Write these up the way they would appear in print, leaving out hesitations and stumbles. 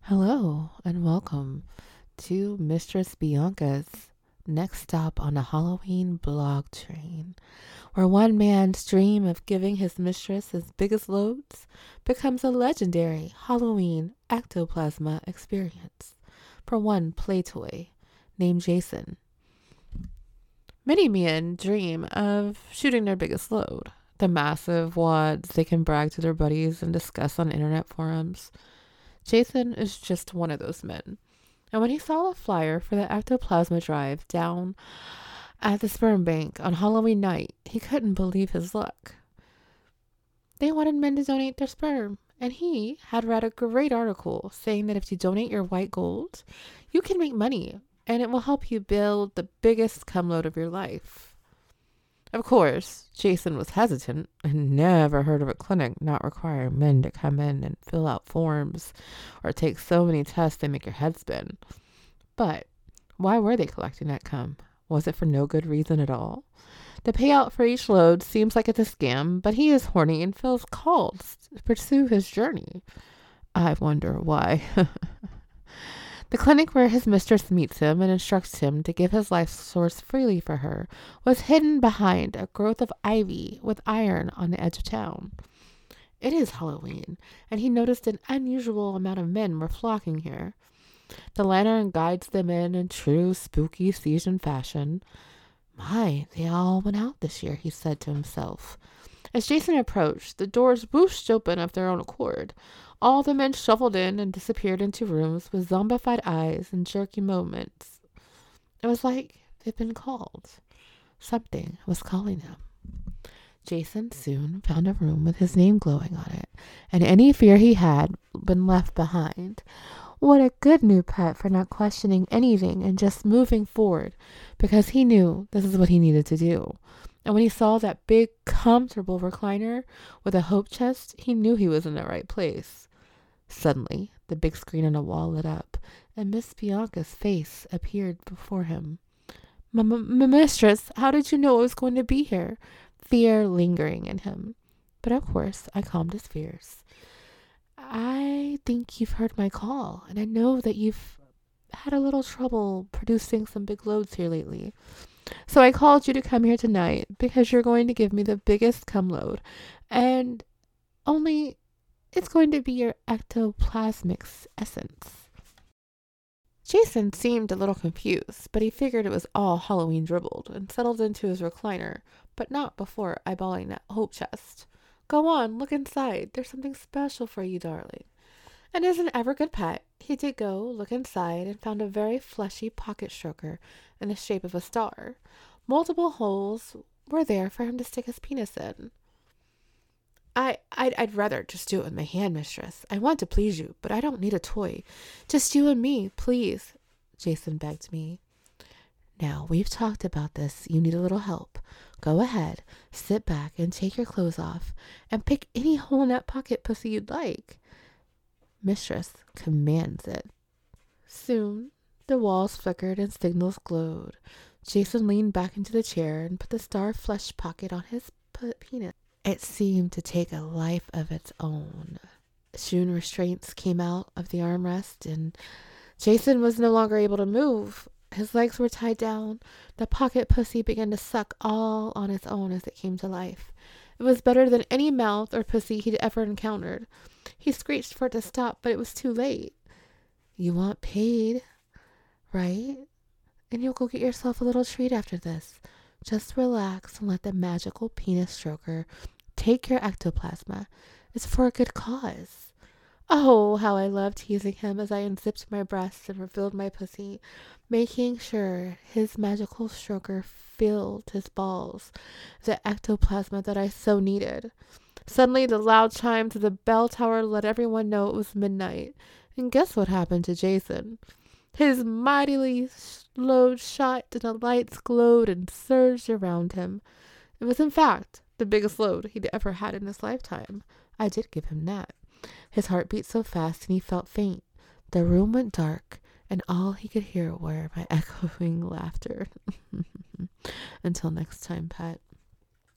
Hello and welcome to Mistress Bianca's next stop on the Halloween blog train, where one man's dream of giving his mistress his biggest loads becomes a legendary Halloween ectoplasma experience for one play toy named Jason. Many men dream of shooting their biggest load, the massive wads they can brag to their buddies and discuss on internet forums. Jason is just one of those men. And when he saw a flyer for the ectoplasma drive down at the sperm bank on Halloween night, he couldn't believe his luck. They wanted men to donate their sperm, and he had read a great article saying that if you donate your white gold, you can make money, and it will help you build the biggest cum load of your life. Of course, Jason was hesitant and never heard of a clinic not requiring men to come in and fill out forms or take so many tests they make your head spin. But why were they collecting that cum? Was it for no good reason at all? The payout for each load seems like it's a scam, but he is horny and feels called to pursue his journey. I wonder why. The clinic where his mistress meets him and instructs him to give his life source freely for her was hidden behind a growth of ivy with iron on the edge of town. It is Halloween, and he noticed an unusual amount of men were flocking here. The lantern guides them in true spooky season fashion. My, they all went out this year, he said to himself. As Jason approached, the doors whooshed open of their own accord. All the men shuffled in and disappeared into rooms with zombified eyes and jerky movements. It was like they'd been called. Something was calling him. Jason soon found a room with his name glowing on it, and any fear he had been left behind. What a good new pet for not questioning anything and just moving forward, because he knew this is what he needed to do. And when he saw that big, comfortable recliner with a hope chest, he knew he was in the right place. Suddenly, the big screen on the wall lit up, and Miss Bianca's face appeared before him. Mistress, how did you know I was going to be here? Fear lingering in him. But of course, I calmed his fears. I think you've heard my call, and I know that you've had a little trouble producing some big loads here lately. So I called you to come here tonight because you're going to give me the biggest cum load, and only it's going to be your ectoplasmic essence. Jason seemed a little confused, but he figured it was all Halloween dribbled and settled into his recliner, but not before eyeballing that hope chest. Go on, look inside. There's something special for you, darling. And as an ever good pet, he did go look inside and found a very fleshy pocket stroker in the shape of a star. Multiple holes were there for him to stick his penis in. I'd rather just do it with my hand, mistress. I want to please you, but I don't need a toy. Just you and me, please, Jason begged me. Now, we've talked about this. You need a little help. Go ahead, sit back and take your clothes off and pick any hole in that pocket pussy you'd like. Mistress commands it. Soon, the walls flickered and signals glowed. Jason leaned back into the chair and put the star flesh pocket on his penis. It seemed to take a life of its own. Soon restraints came out of the armrest, and Jason was no longer able to move. His legs were tied down. The pocket pussy began to suck all on its own as it came to life. It was better than any mouth or pussy he'd ever encountered. He screeched for it to stop, but it was too late. You want paid, right? And you'll go get yourself a little treat after this. Just relax and let the magical penis stroker take your ectoplasma. It's for a good cause. Oh, how I loved teasing him as I unzipped my breasts and revealed my pussy, making sure his magical stroker filled his balls, the ectoplasma that I so needed. Suddenly, the loud chimes of the bell tower let everyone know it was midnight. And guess what happened to Jason? His mightily load shot and the lights glowed and surged around him. It was, in fact, the biggest load he'd ever had in his lifetime. I did give him that. His heart beat so fast and he felt faint. The room went dark, and all he could hear were my echoing laughter. Until next time, pet.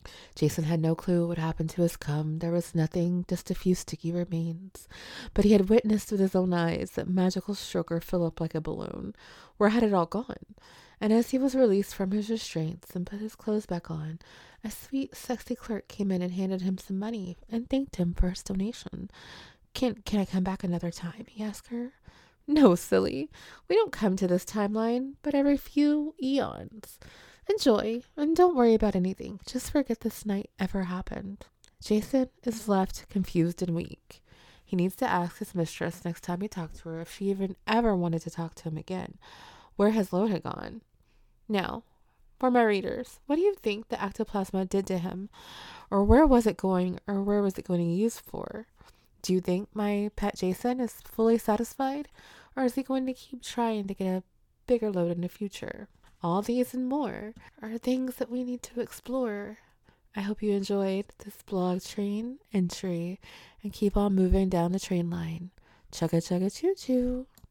Jason had no clue what happened to his cum. There was nothing, just a few sticky remains. But he had witnessed with his own eyes that magical stroker fill up like a balloon. Where had it all gone? And as he was released from his restraints and put his clothes back on, a sweet, sexy clerk came in and handed him some money and thanked him for his donation. Can I come back another time? He asked her. No, silly. We don't come to this timeline, but every few eons. Enjoy, and don't worry about anything. Just forget this night ever happened. Jason is left confused and weak. He needs to ask his mistress next time he talks to her if she even ever wanted to talk to him again. Where has Loda gone? Now, for my readers, what do you think the ectoplasma did to him? Or where was it going, or where was it going to be used for? Do you think my pet Jason is fully satisfied, or is he going to keep trying to get a bigger load in the future? All these and more are things that we need to explore. I hope you enjoyed this blog train entry and keep on moving down the train line. Chugga chugga choo choo.